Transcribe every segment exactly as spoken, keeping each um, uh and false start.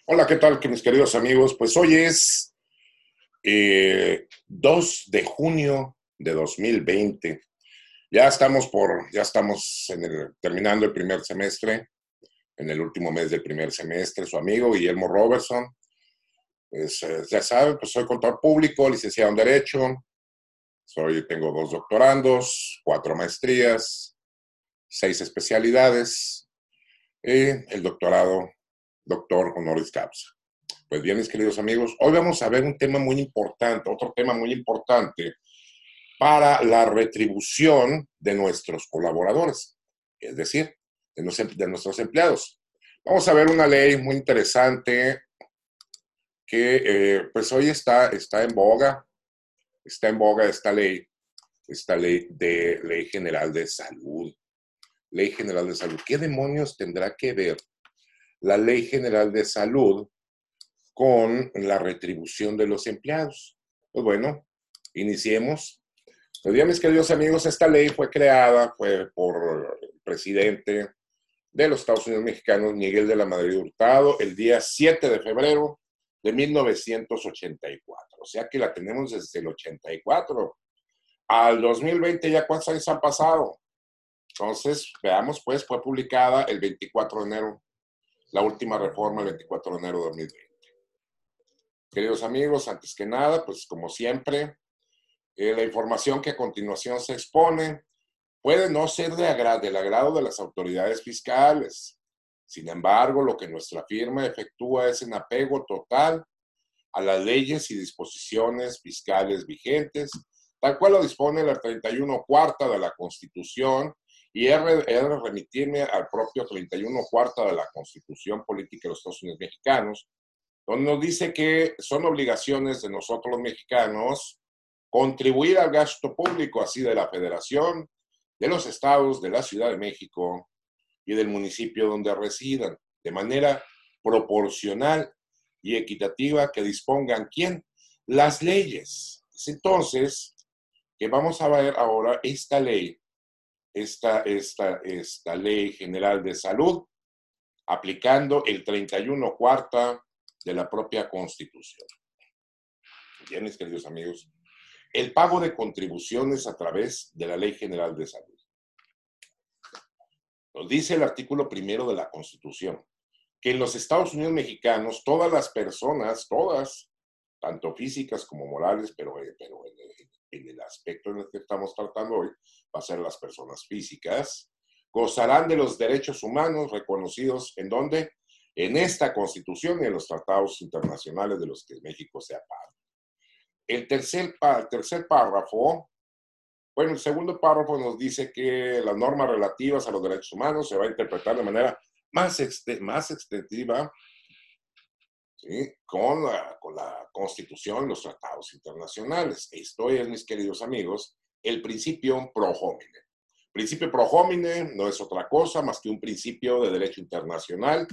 Hola, ¿qué tal, que mis queridos amigos? Pues hoy es eh, dos de junio de dos mil veinte. Ya estamos por, ya estamos en el, terminando el primer semestre, en el último mes del primer semestre. Su amigo Guillermo Robertson, pues eh, ya sabe, pues soy contador público, licenciado en Derecho, soy, tengo dos doctorandos, cuatro maestrías, seis especialidades, y el doctorado, doctor honoris causa. Pues bien, mis queridos amigos, hoy vamos a ver un tema muy importante, otro tema muy importante para la retribución de nuestros colaboradores, es decir, de, nos, de nuestros empleados. Vamos a ver una ley muy interesante que eh, pues hoy está, está en boga, está en boga esta ley, esta ley de Ley General de Salud. Ley General de Salud. ¿Qué demonios tendrá que ver la Ley General de Salud con la retribución de los empleados? Pues bueno, iniciemos. Pues bien, mis queridos amigos, esta ley fue creada fue por el presidente de los Estados Unidos mexicanos, Miguel de la Madrid Hurtado, el día siete de febrero de mil novecientos ochenta y cuatro. O sea que la tenemos desde el ochenta y cuatro. Al dos mil veinte, ¿ya cuántos años han pasado? Entonces, veamos, pues, fue publicada el veinticuatro de enero, la última reforma el veinticuatro de enero de dos mil veinte. Queridos amigos, antes que nada, pues como siempre, eh, la información que a continuación se expone puede no ser de agra- del agrado de las autoridades fiscales. Sin embargo, lo que nuestra firma efectúa es en apego total a las leyes y disposiciones fiscales vigentes, tal cual lo dispone la treinta y uno cuarta de la Constitución, y he de remitirme al propio treinta y uno cuarta de la Constitución Política de los Estados Unidos Mexicanos, donde nos dice que son obligaciones de nosotros los mexicanos contribuir al gasto público, así de la Federación, de los estados, de la Ciudad de México y del municipio donde residan, de manera proporcional y equitativa que dispongan, ¿quién? Las leyes. Es entonces que vamos a ver ahora esta ley, esta, esta, esta Ley General de Salud, aplicando el treinta y uno cuarta de la propia Constitución. Bien, mis queridos amigos, el pago de contribuciones a través de la Ley General de Salud. Nos dice el artículo primero de la Constitución que en los Estados Unidos mexicanos todas las personas, todas, tanto físicas como morales, pero, pero en, el, en el aspecto en el que estamos tratando hoy, va a ser las personas físicas, gozarán de los derechos humanos reconocidos en donde, en esta Constitución y en los tratados internacionales de los que México sea parte. El tercer, el tercer párrafo, bueno, el segundo párrafo nos dice que las normas relativas a los derechos humanos se va a interpretar de manera más, ext más extensiva, ¿sí?, con, la, con la Constitución y los tratados internacionales. Esto es, mis queridos amigos, el principio pro homine. Principio pro homine no es otra cosa más que un principio de derecho internacional,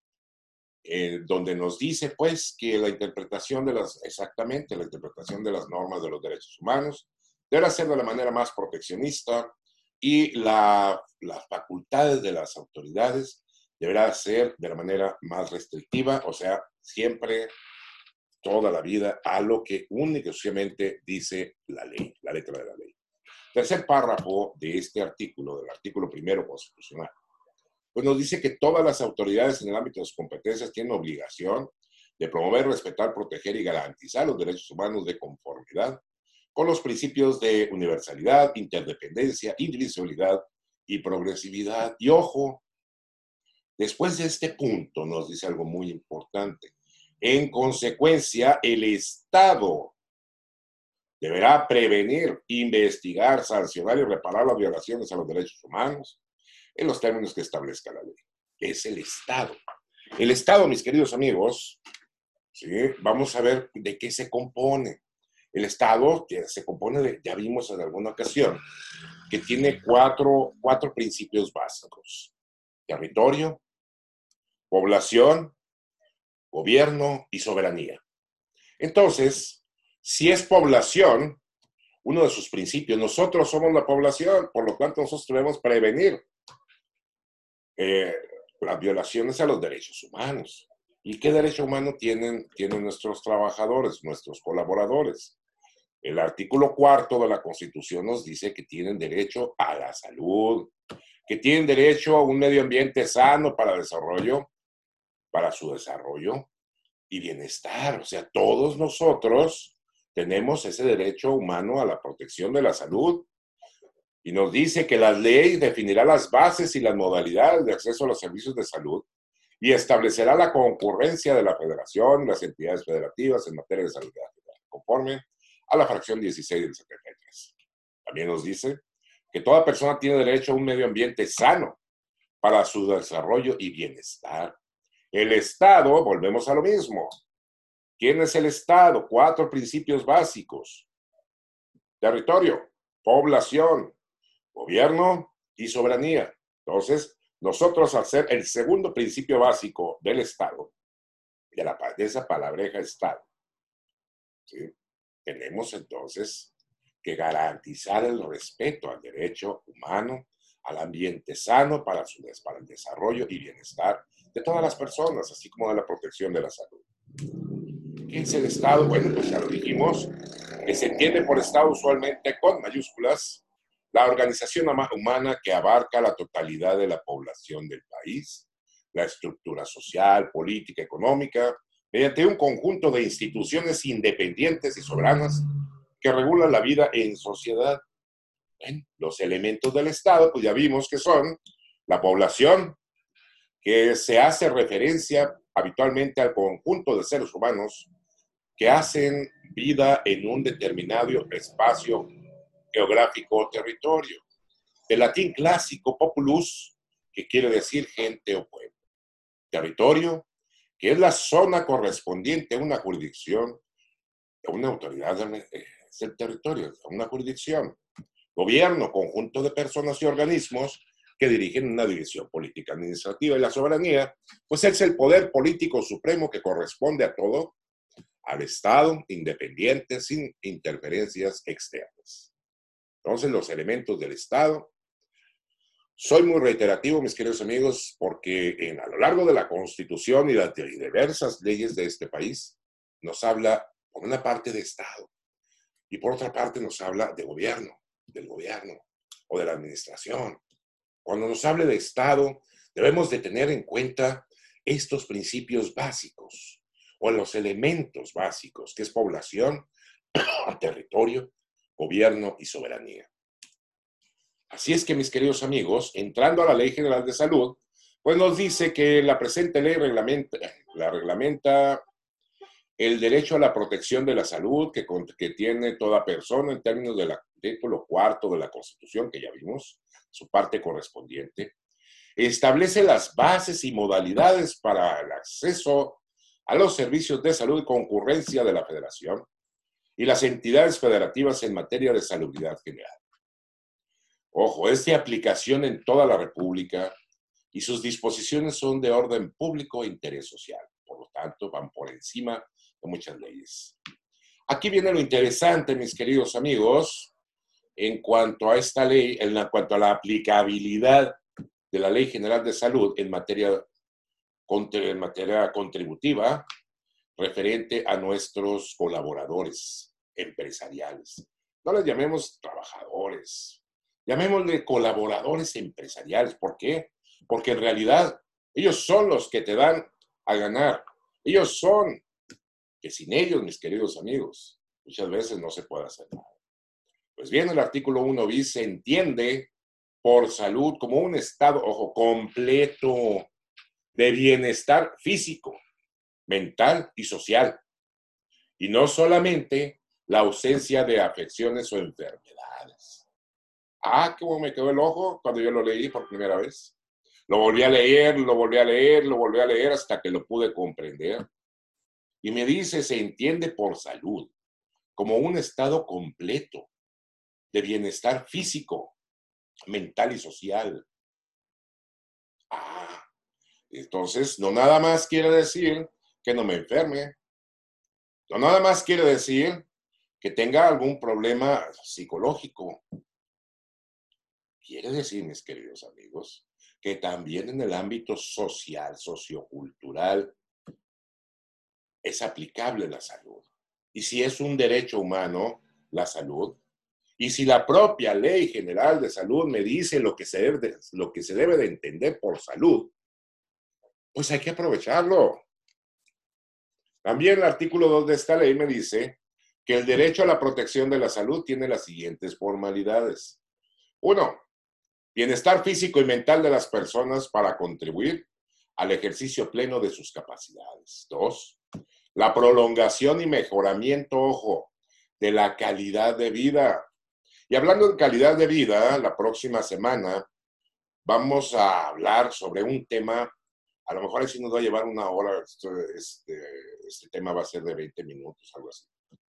eh, donde nos dice, pues, que la interpretación de las, exactamente, la interpretación de las normas de los derechos humanos deberá ser de la manera más proteccionista y la, las facultades de las autoridades deberá ser de la manera más restrictiva, o sea, siempre, toda la vida, a lo que únicamente y exclusivamente dice la ley, la letra de la ley. Tercer párrafo de este artículo, del artículo primero constitucional, pues nos dice que todas las autoridades en el ámbito de sus competencias tienen obligación de promover, respetar, proteger y garantizar los derechos humanos de conformidad con los principios de universalidad, interdependencia, indivisibilidad y progresividad. Y ojo, después de este punto nos dice algo muy importante. En consecuencia, el Estado deberá prevenir, investigar, sancionar y reparar las violaciones a los derechos humanos en los términos que establezca la ley. Es el Estado. El Estado, mis queridos amigos, ¿sí?, vamos a ver de qué se compone. El Estado se compone de, ya vimos en alguna ocasión, que tiene cuatro, cuatro principios básicos: territorio, población, gobierno y soberanía. Entonces, si es población, uno de sus principios, nosotros somos la población, por lo tanto nosotros debemos prevenir eh, las violaciones a los derechos humanos. ¿Y qué derecho humano tienen, tienen nuestros trabajadores, nuestros colaboradores? El artículo cuarto de la Constitución nos dice que tienen derecho a la salud, que tienen derecho a un medio ambiente sano para desarrollo, para su desarrollo y bienestar. O sea, todos nosotros tenemos ese derecho humano a la protección de la salud. Y nos dice que la ley definirá las bases y las modalidades de acceso a los servicios de salud y establecerá la concurrencia de la federación y las entidades federativas en materia de salud, conforme a la fracción dieciséis del setenta y tres. También nos dice que toda persona tiene derecho a un medio ambiente sano para su desarrollo y bienestar. El Estado, volvemos a lo mismo. ¿Quién es el Estado? Cuatro principios básicos: territorio, población, gobierno y soberanía. Entonces, nosotros, al ser el segundo principio básico del Estado, de, la, de esa palabreja Estado, ¿sí?, tenemos entonces que garantizar el respeto al derecho humano, al ambiente sano para, su, para el desarrollo y bienestar de todas las personas, así como de la protección de la salud. ¿Qué es el Estado? Bueno, pues ya lo dijimos, que se entiende por Estado usualmente con mayúsculas la organización humana que abarca la totalidad de la población del país, la estructura social, política, económica, mediante un conjunto de instituciones independientes y soberanas que regulan la vida en sociedad. Bueno, los elementos del Estado, pues ya vimos que son la población, que se hace referencia habitualmente al conjunto de seres humanos que hacen vida en un determinado espacio geográfico o territorio. Del latín clásico populus, que quiere decir gente o pueblo. Territorio, que es la zona correspondiente a una jurisdicción, a una autoridad, es el territorio, a una jurisdicción. Gobierno, conjunto de personas y organismos que dirigen una división política administrativa. Y la soberanía, pues es el poder político supremo que corresponde a todo, al Estado, independiente, sin interferencias externas. Entonces, los elementos del Estado. Soy muy reiterativo, mis queridos amigos, porque en, a lo largo de la Constitución y las diversas leyes de este país, nos habla, por una parte, de Estado, y por otra parte nos habla de gobierno, del gobierno o de la administración. Cuando nos hable de Estado, debemos de tener en cuenta estos principios básicos, o los elementos básicos, que es población, territorio, gobierno y soberanía. Así es que, mis queridos amigos, entrando a la Ley General de Salud, pues nos dice que la presente ley reglamenta, la reglamenta el derecho a la protección de la salud que, que tiene toda persona en términos del artículo cuarto de la Constitución, que ya vimos, su parte correspondiente. Establece las bases y modalidades para el acceso a los servicios de salud y concurrencia de la Federación y las entidades federativas en materia de salubridad general. Ojo, es de aplicación en toda la República y sus disposiciones son de orden público e interés social. Por lo tanto, van por encima de muchas leyes. Aquí viene lo interesante, mis queridos amigos, en cuanto a esta ley, en cuanto a la aplicabilidad de la Ley General de Salud en materia, en materia contributiva, referente a nuestros colaboradores empresariales. No les llamemos trabajadores, llamémosle colaboradores empresariales. ¿Por qué? Porque en realidad ellos son los que te dan a ganar. Ellos son, que sin ellos, mis queridos amigos, muchas veces no se puede hacer nada. Pues bien, el artículo uno bis se entiende por salud como un estado, ojo, completo de bienestar físico, mental y social. Y no solamente la ausencia de afecciones o enfermedades. Ah, cómo me quedó el ojo cuando yo lo leí por primera vez. Lo volví a leer, lo volví a leer, lo volví a leer hasta que lo pude comprender. Y me dice, se entiende por salud como un estado completo de bienestar físico, mental y social. Ah, entonces no nada más quiere decir que no me enferme. No nada más quiere decir que tenga algún problema psicológico. Quiere decir, mis queridos amigos, que también en el ámbito social, sociocultural, es aplicable la salud. Y si es un derecho humano, la salud. Y si la propia Ley General de Salud me dice lo que se debe de, lo que se debe de entender por salud, pues hay que aprovecharlo. También el artículo dos de esta ley me dice que el derecho a la protección de la salud tiene las siguientes formalidades. Uno, bienestar físico y mental de las personas para contribuir al ejercicio pleno de sus capacidades. Dos, la prolongación y mejoramiento, ojo, de la calidad de vida. Y hablando de calidad de vida, la próxima semana vamos a hablar sobre un tema, a lo mejor así nos va a llevar una hora, este, este, este tema va a ser de veinte minutos, algo así,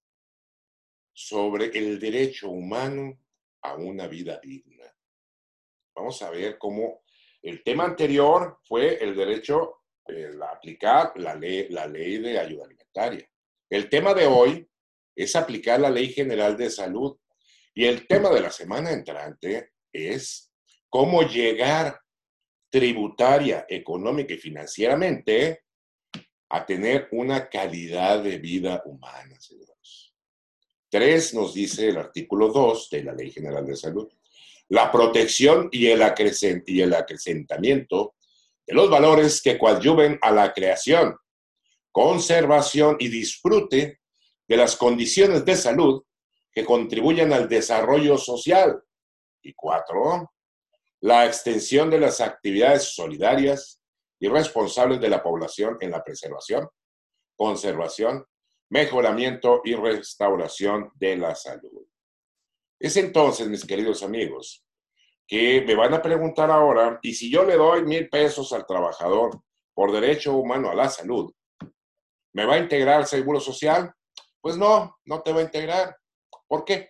sobre el derecho humano a una vida digna. Vamos a ver cómo el tema anterior fue el derecho eh, a aplicar la ley, la ley de ayuda alimentaria. El tema de hoy es aplicar la Ley General de Salud. Y el tema de la semana entrante es cómo llegar tributaria, económica y financieramente a tener una calidad de vida humana, señores. Tres, nos dice el artículo dos de la Ley General de Salud, la protección y el, acrecent y el acrecentamiento de los valores que coadyuven a la creación, conservación y disfrute de las condiciones de salud que contribuyan al desarrollo social. Y cuatro, la extensión de las actividades solidarias y responsables de la población en la preservación, conservación, mejoramiento y restauración de la salud. Es entonces, mis queridos amigos, que me van a preguntar ahora, y si yo le doy mil pesos al trabajador por derecho humano a la salud, ¿me va a integrar el Seguro Social? Pues no, no te va a integrar. ¿Por qué?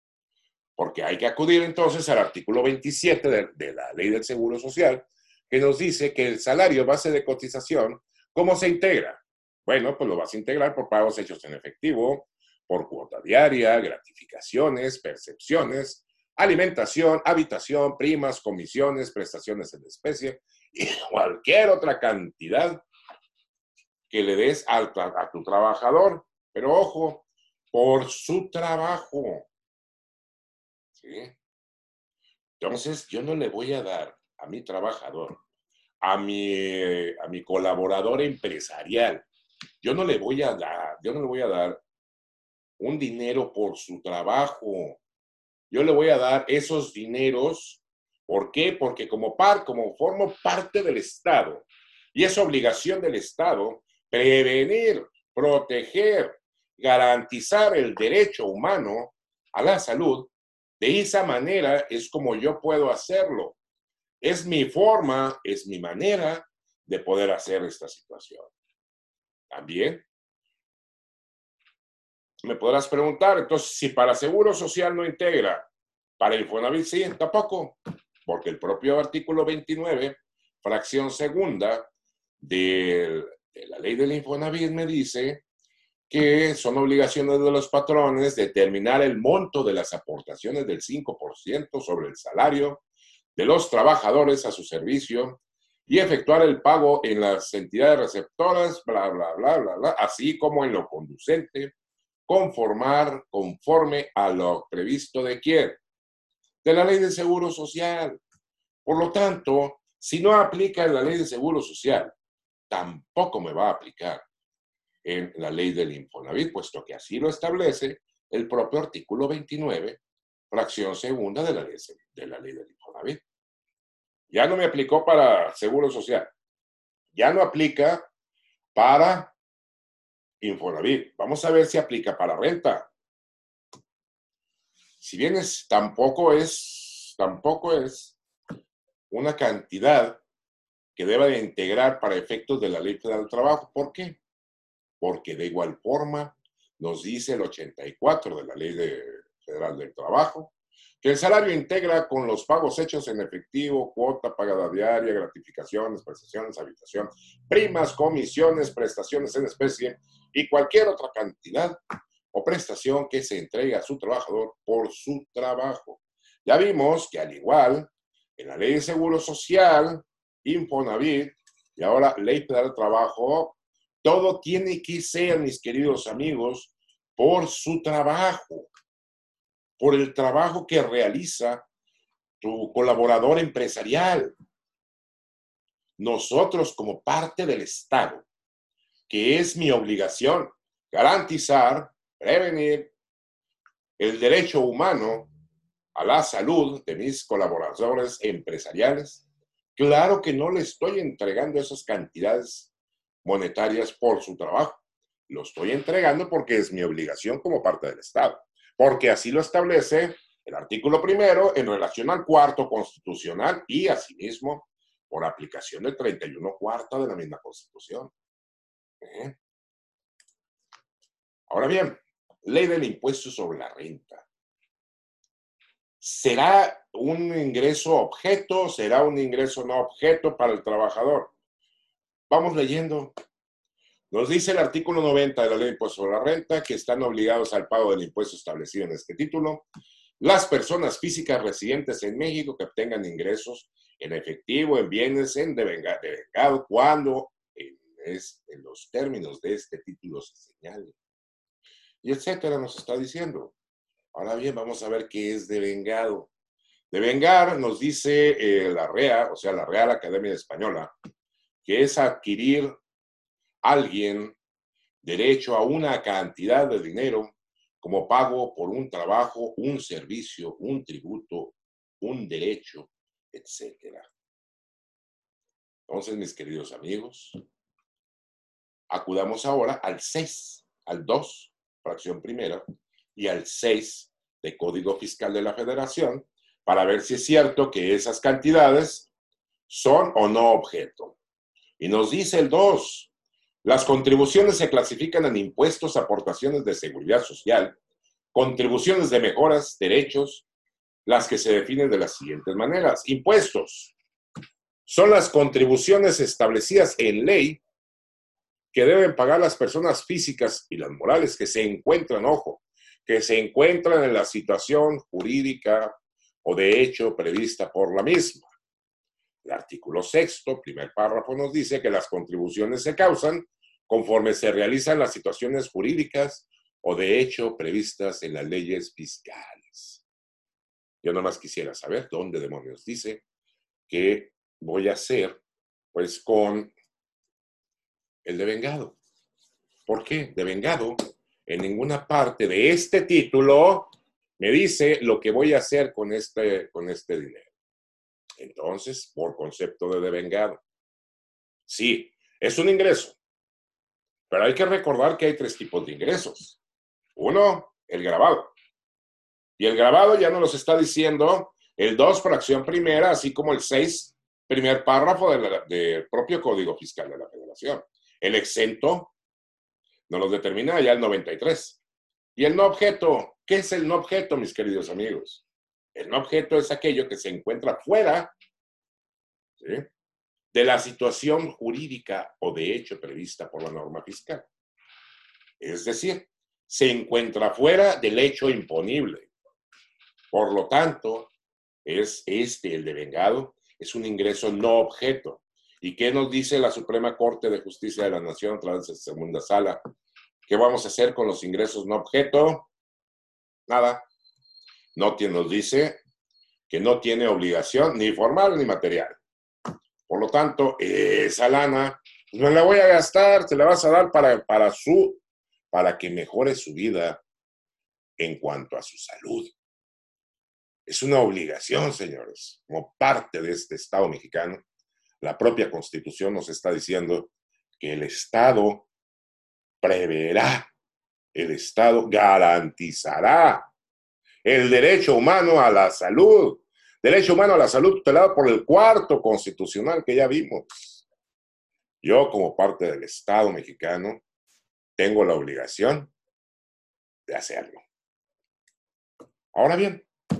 Porque hay que acudir entonces al artículo veintisiete de, de la Ley del Seguro Social, que nos dice que el salario base de cotización, ¿cómo se integra? Bueno, pues lo vas a integrar por pagos hechos en efectivo, por cuota diaria, gratificaciones, percepciones, alimentación, habitación, primas, comisiones, prestaciones en especie y cualquier otra cantidad que le des a, a tu trabajador. Pero ojo, por su trabajo. ¿Sí? Entonces, yo no le voy a dar a mi trabajador, a mi, a mi colaborador empresarial, yo no le voy a dar, yo no le voy a dar un dinero por su trabajo. Yo le voy a dar esos dineros. ¿Por qué? Porque como, par, como formo parte del Estado, y es obligación del Estado prevenir, proteger, garantizar el derecho humano a la salud. De esa manera es como yo puedo hacerlo. Es mi forma, es mi manera de poder hacer esta situación. También me podrás preguntar, entonces, si para Seguro Social no integra, para Infonavit sí, tampoco, porque el propio artículo veintinueve, fracción segunda de, de la ley del Infonavit me dice que son obligaciones de los patrones determinar el monto de las aportaciones del cinco por ciento sobre el salario de los trabajadores a su servicio y efectuar el pago en las entidades receptoras, bla, bla, bla, bla, bla, así como en lo conducente, conformar conforme a lo previsto de quién, de la Ley de Seguro Social. Por lo tanto, si no aplica en la Ley de Seguro Social, tampoco me va a aplicar en la Ley del Infonavit, puesto que así lo establece el propio artículo veintinueve, fracción segunda de la Ley, de la ley del Infonavit. Ya no me aplicó para Seguro Social, ya no aplica para Infonavit. Vamos a ver si aplica para renta. Si bien es, tampoco es, tampoco es una cantidad que deba de integrar para efectos de la Ley Federal del Trabajo. ¿Por qué? Porque de igual forma nos dice el ochenta y cuatro de la Ley de, Federal del Trabajo, que el salario integra con los pagos hechos en efectivo, cuota pagada diaria, gratificaciones, prestaciones, habitación, primas, comisiones, prestaciones en especie y cualquier otra cantidad o prestación que se entregue a su trabajador por su trabajo. Ya vimos que al igual en la Ley de Seguro Social, Infonavit y ahora Ley Federal del Trabajo, Todo tiene que ser, mis queridos amigos, por su trabajo, por el trabajo que realiza tu colaborador empresarial. Nosotros, como parte del Estado, que es mi obligación garantizar, prevenir el derecho humano a la salud de mis colaboradores empresariales, claro que no le estoy entregando esas cantidades monetarias por su trabajo. Lo estoy entregando porque es mi obligación como parte del Estado, porque así lo establece el artículo primero en relación al cuarto constitucional y asimismo por aplicación del treinta y uno cuarta de la misma Constitución. ¿Eh? Ahora bien, ley del impuesto sobre la renta. ¿Será un ingreso objeto? ¿Será un ingreso no objeto para el trabajador? Vamos leyendo. Nos dice el artículo noventa de la Ley de Impuesto sobre la Renta que están obligados al pago del impuesto establecido en este título las personas físicas residentes en México que obtengan ingresos en efectivo, en bienes, en devengado, cuando en, es, en los términos de este título se señale. Y etcétera nos está diciendo. Ahora bien, vamos a ver qué es devengado. Devengar nos dice eh, la R E A, o sea, la Real Academia Española, que es adquirir a alguien derecho a una cantidad de dinero como pago por un trabajo, un servicio, un tributo, un derecho, etcétera. Entonces, mis queridos amigos, acudamos ahora al seis, al dos, fracción primera, y al seis de Código Fiscal de la Federación, para ver si es cierto que esas cantidades son o no objeto. Y nos dice el dos, las contribuciones se clasifican en impuestos, aportaciones de seguridad social, contribuciones de mejoras, derechos, las que se definen de las siguientes maneras. Impuestos son las contribuciones establecidas en ley que deben pagar las personas físicas y las morales que se encuentran, ojo, que se encuentran en la situación jurídica o de hecho prevista por la misma. El artículo sexto, primer párrafo, nos dice que las contribuciones se causan conforme se realizan las situaciones jurídicas o de hecho previstas en las leyes fiscales. Yo nomás quisiera saber dónde demonios dice que voy a hacer, pues, con el devengado. ¿Por qué? Devengado, en ninguna parte de este título me dice lo que voy a hacer con este, con este dinero. Entonces, por concepto de devengado. Sí, es un ingreso, pero hay que recordar que hay tres tipos de ingresos. Uno, el grabado. Y el grabado ya nos los está diciendo el dos, fracción primera, así como el seis, primer párrafo de la, del propio Código Fiscal de la Federación. El exento nos lo determina ya el noventa y tres. Y el no objeto, ¿qué es el no objeto, mis queridos amigos? El no objeto es aquello que se encuentra fuera, ¿sí?, de la situación jurídica o de hecho prevista por la norma fiscal. Es decir, se encuentra fuera del hecho imponible. Por lo tanto, es este, el devengado, es un ingreso no objeto. ¿Y qué nos dice la Suprema Corte de Justicia de la Nación a través de su segunda sala? ¿Qué vamos a hacer con los ingresos no objeto? Nada. No nos dice que no tiene obligación ni formal ni material. Por lo tanto, esa lana, pues me la voy a gastar, se la vas a dar para, para, su, para que mejore su vida en cuanto a su salud. Es una obligación, señores, como parte de este Estado mexicano. La propia Constitución nos está diciendo que el Estado preverá, el Estado garantizará el derecho humano a la salud. Derecho humano a la salud tutelado por el cuarto constitucional que ya vimos. Yo, como parte del Estado mexicano, tengo la obligación de hacerlo. Ahora bien,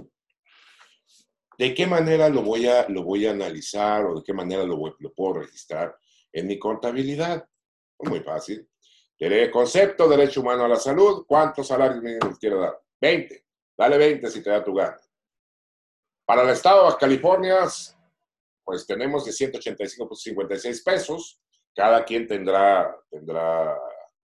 ¿de qué manera lo voy a, lo voy a analizar o de qué manera lo, voy, lo puedo registrar en mi contabilidad? Muy fácil. El concepto derecho humano a la salud, ¿cuántos salarios mínimos quiero dar? veinte. Dale veinte si te da tu gana. Para el estado de Baja California, pues tenemos de ciento ochenta y cinco punto cincuenta y seis pesos cada quien tendrá, tendrá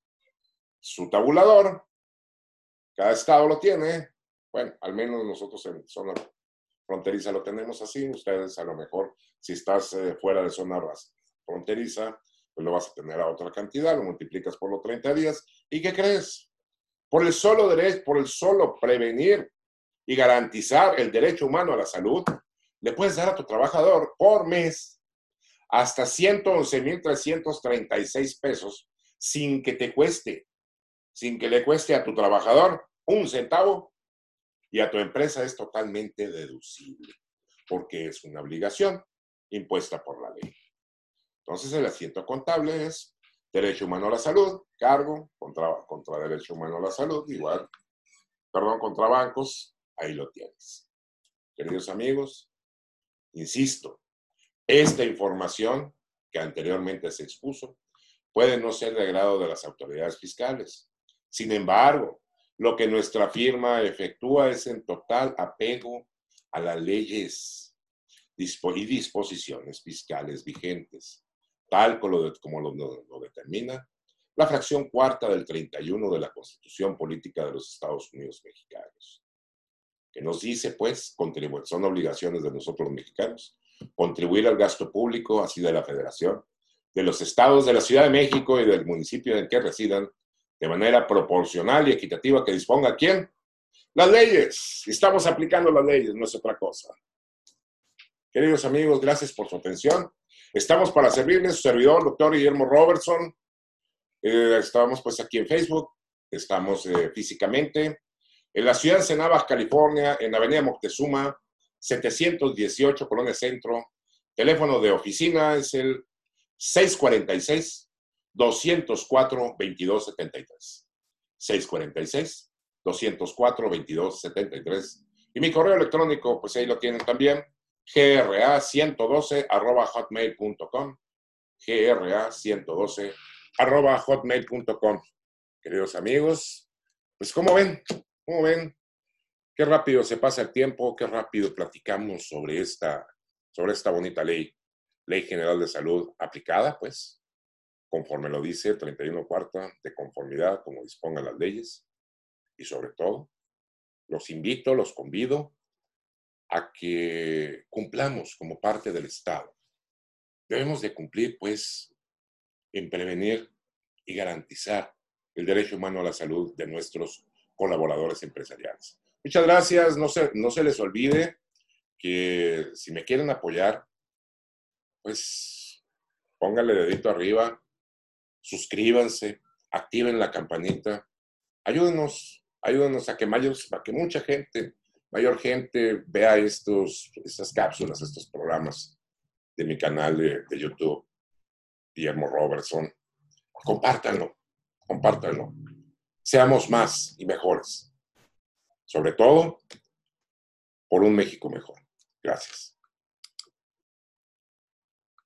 su tabulador, cada estado lo tiene, bueno, al menos nosotros en zona fronteriza lo tenemos así, ustedes a lo mejor, si estás eh, fuera de zona fronteriza, pues lo vas a tener a otra cantidad, lo multiplicas por los treinta días, ¿y qué crees? Por el solo derecho, por el solo prevenir y garantizar el derecho humano a la salud, le puedes dar a tu trabajador por mes hasta ciento once mil trescientos treinta y seis pesos sin que te cueste, sin que le cueste a tu trabajador un centavo y a tu empresa es totalmente deducible porque es una obligación impuesta por la ley. Entonces el asiento contable es derecho humano a la salud, cargo contra, contra derecho humano a la salud, igual, perdón, contra bancos, ahí lo tienes. Queridos amigos, insisto, esta información que anteriormente se expuso puede no ser de agrado de las autoridades fiscales. Sin embargo, lo que nuestra firma efectúa es en total apego a las leyes y disposiciones fiscales vigentes, tal como lo, como lo, lo determina la fracción cuarta del treinta y uno de la Constitución Política de los Estados Unidos Mexicanos, que nos dice, pues, contribuir, son obligaciones de nosotros los mexicanos, contribuir al gasto público, así de la Federación, de los estados, de la Ciudad de México y del municipio en que residan, de manera proporcional y equitativa que disponga ¿quién? Las leyes. Estamos aplicando las leyes, no es otra cosa. Queridos amigos, gracias por su atención. Estamos para servirles, su servidor, doctor Guillermo Robertson. Eh, estamos pues aquí en Facebook, estamos eh, físicamente en la ciudad de Ensenada, California, en la avenida Moctezuma, setecientos dieciocho, Colonia Centro. Teléfono de oficina es el seis cuatro seis, dos cero cuatro, veintidós setenta y tres. seis cuatro seis, dos cero cuatro, veintidós setenta y tres. Y mi correo electrónico, pues ahí lo tienen también, G R A ciento doce arroba hotmail punto com. G R A ciento doce arroba hotmail punto com. Queridos amigos, pues ¿cómo ven? ¿Cómo ven? Qué rápido se pasa el tiempo, qué rápido platicamos sobre esta, sobre esta bonita ley, Ley General de Salud aplicada, pues, conforme lo dice treinta y uno cuarta, de conformidad, como dispongan las leyes. Y sobre todo, los invito, los convido a que cumplamos como parte del Estado. Debemos de cumplir, pues, en prevenir y garantizar el derecho humano a la salud de nuestros colaboradores empresariales. Muchas gracias. No se, no se les olvide que si me quieren apoyar, pues pónganle dedito arriba, suscríbanse, activen la campanita, ayúdenos, ayúdenos a que, mayor, a que mucha gente, mayor gente vea estos, estas cápsulas, estos programas de mi canal de, de YouTube, Guillermo Robertson. Compártanlo, compártanlo. Seamos más y mejores. Sobre todo, por un México mejor. Gracias.